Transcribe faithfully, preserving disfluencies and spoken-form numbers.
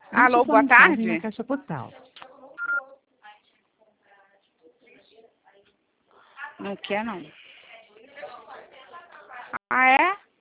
Alô, boa Na tarde? caixa postal. Não quer, não. Ah, é?